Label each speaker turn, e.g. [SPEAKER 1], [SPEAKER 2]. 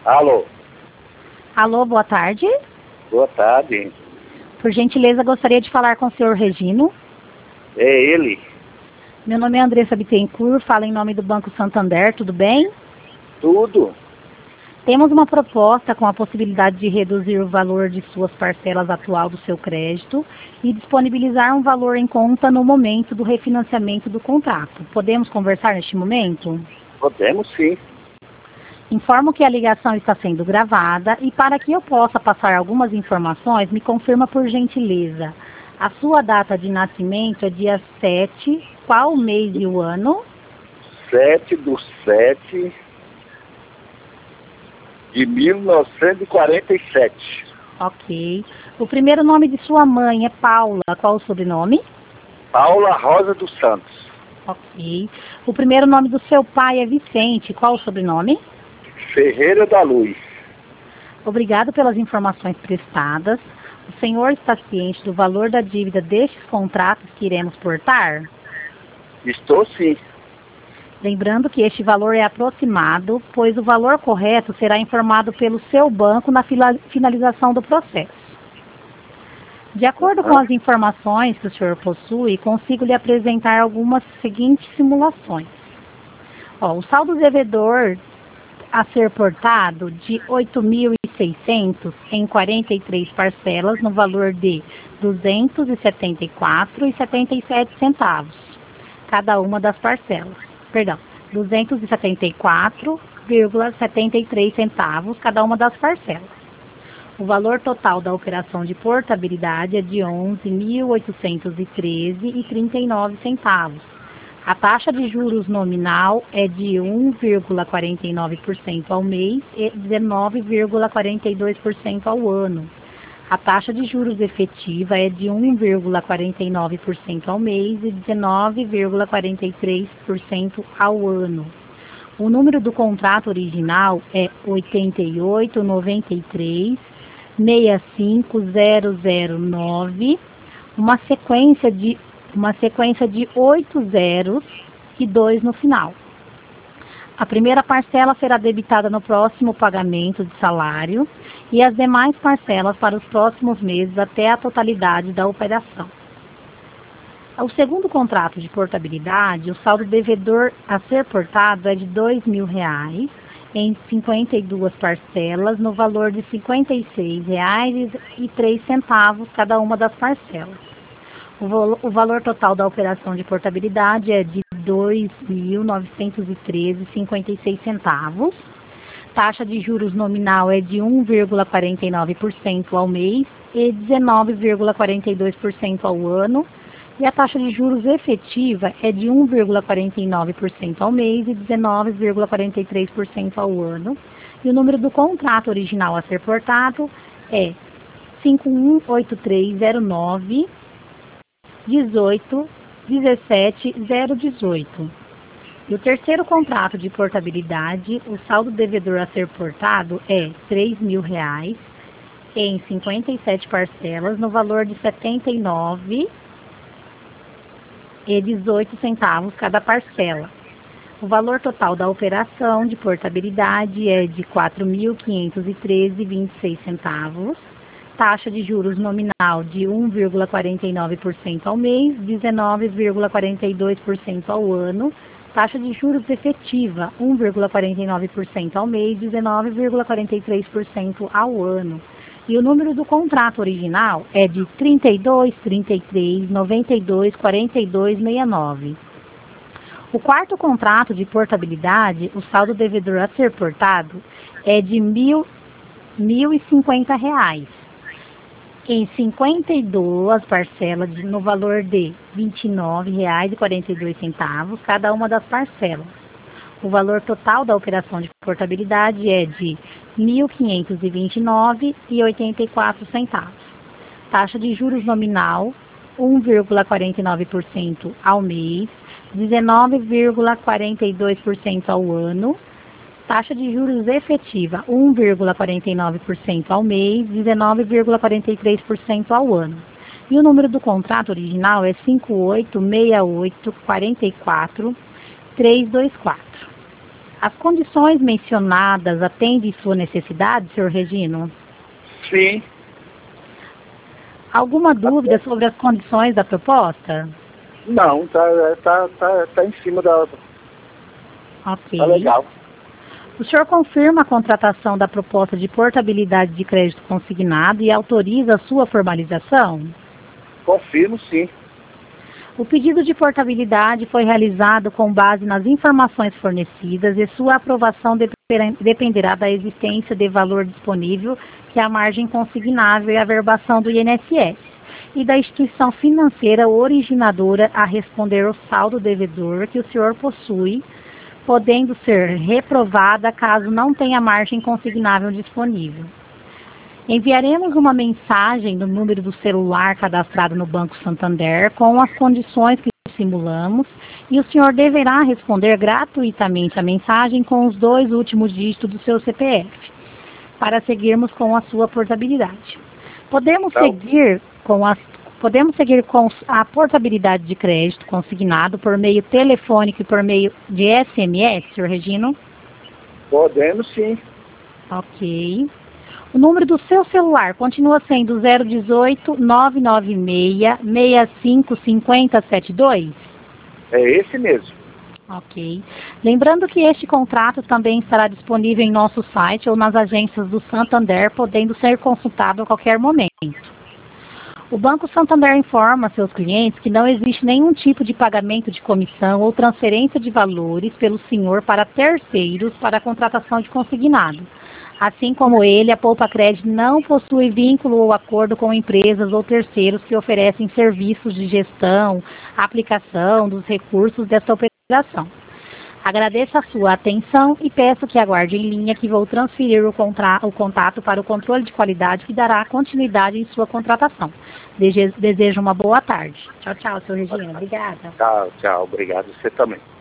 [SPEAKER 1] Alô?
[SPEAKER 2] Alô, boa tarde.
[SPEAKER 1] Boa tarde.
[SPEAKER 2] Por gentileza, gostaria de falar com o senhor Regino.
[SPEAKER 1] É ele?
[SPEAKER 2] Meu nome é Andressa Bittencourt, falo em nome do Banco Santander, tudo bem?
[SPEAKER 1] Tudo.
[SPEAKER 2] Temos uma proposta com a possibilidade de reduzir o valor de suas parcelas atual do seu crédito e disponibilizar um valor em conta no momento do refinanciamento do contrato. Podemos conversar neste momento?
[SPEAKER 1] Podemos sim.
[SPEAKER 2] Informo que a ligação está sendo gravada e para que eu possa passar algumas informações, me confirma por gentileza. A sua data de nascimento é dia 7, qual o mês e o ano?
[SPEAKER 1] 7/7 de 1947.
[SPEAKER 2] Ok. O primeiro nome de sua mãe é Paula, qual o sobrenome?
[SPEAKER 1] Paula Rosa dos Santos.
[SPEAKER 2] Ok. O primeiro nome do seu pai é Vicente, qual o sobrenome?
[SPEAKER 1] Ferreira da Luz.
[SPEAKER 2] Obrigado pelas informações prestadas. O senhor está ciente do valor da dívida destes contratos que iremos portar?
[SPEAKER 1] Estou sim.
[SPEAKER 2] Lembrando que este valor é aproximado, pois o valor correto será informado pelo seu banco na finalização do processo. De acordo com as informações que o senhor possui, consigo lhe apresentar algumas seguintes simulações. O saldo devedor a ser portado de 8.600 em 43 parcelas no valor de R$ 274,77 cada uma das parcelas. Perdão, R$ 274,73 cada uma das parcelas. O valor total da operação de portabilidade é de R$ 11.813,39. A taxa de juros nominal é de 1,49% ao mês e 19,42% ao ano. A taxa de juros efetiva é de 1,49% ao mês e 19,43% ao ano. O número do contrato original é 8893-65009, uma sequência de 8 zeros e 2 no final. A primeira parcela será debitada no próximo pagamento de salário e as demais parcelas para os próximos meses até a totalidade da operação. O segundo contrato de portabilidade, o saldo devedor a ser portado é de R$ 2.000 em 52 parcelas no valor de R$ 56,03 cada uma das parcelas. O valor total da operação de portabilidade é de R$ 2.913,56. Taxa de juros nominal é de 1,49% ao mês e 19,42% ao ano. E a taxa de juros efetiva é de 1,49% ao mês e 19,43% ao ano. E o número do contrato original a ser portado é 518309 1717018. E o terceiro contrato de portabilidade, o saldo devedor a ser portado é R$ 3.000 em 57 parcelas no valor de R$ 79,18 cada parcela. O valor total da operação de portabilidade é de R$ 4.513,26. Taxa de juros nominal de 1,49% ao mês, 19,42% ao ano. Taxa de juros efetiva, 1,49% ao mês, 19,43% ao ano. E o número do contrato original é de 3233924269. O quarto contrato de portabilidade, o saldo devedor a ser portado é de R$ 1.050 em 52 parcelas no valor de R$ 29,42 cada uma das parcelas. O valor total da operação de portabilidade é de R$ 1.529,84. Taxa de juros nominal 1,49% ao mês, 19,42% ao ano. Taxa de juros efetiva 1,49% ao mês, 19,43% ao ano. E o número do contrato original é 586844324. As condições mencionadas atendem sua necessidade, senhor Regino?
[SPEAKER 1] Sim.
[SPEAKER 2] Alguma dúvida sobre as condições da proposta?
[SPEAKER 1] Não, tá em cima da...
[SPEAKER 2] Ok.
[SPEAKER 1] Tá legal.
[SPEAKER 2] O senhor confirma a contratação da proposta de portabilidade de crédito consignado e autoriza a sua formalização?
[SPEAKER 1] Confirmo, sim.
[SPEAKER 2] O pedido de portabilidade foi realizado com base nas informações fornecidas e sua aprovação dependerá da existência de valor disponível, que é a margem consignável e a verbação do INSS, e da instituição financeira originadora a responder ao saldo devedor que o senhor possui, podendo ser reprovada caso não tenha margem consignável disponível. Enviaremos uma mensagem no número do celular cadastrado no Banco Santander com as condições que simulamos e o senhor deverá responder gratuitamente a mensagem com os 2 últimos dígitos do seu CPF, para seguirmos com a sua portabilidade. Podemos seguir com a portabilidade de crédito consignado por meio telefônico e por meio de SMS, senhor Regino?
[SPEAKER 1] Podemos, sim.
[SPEAKER 2] Ok. O número do seu celular continua sendo 018 996 65 50 72?
[SPEAKER 1] É esse mesmo.
[SPEAKER 2] Ok. Lembrando que este contrato também estará disponível em nosso site ou nas agências do Santander, podendo ser consultado a qualquer momento. O Banco Santander informa a seus clientes que não existe nenhum tipo de pagamento de comissão ou transferência de valores pelo senhor para terceiros para a contratação de consignado. Assim como ele, a Poupa Crédito não possui vínculo ou acordo com empresas ou terceiros que oferecem serviços de gestão, aplicação dos recursos desta operação. Agradeço a sua atenção e peço que aguarde em linha que vou transferir o contato para o controle de qualidade que dará continuidade em sua contratação. Desejo uma boa tarde. Tchau, tchau, seu Regina. Obrigada.
[SPEAKER 1] Tchau, tchau. Obrigado. Você também.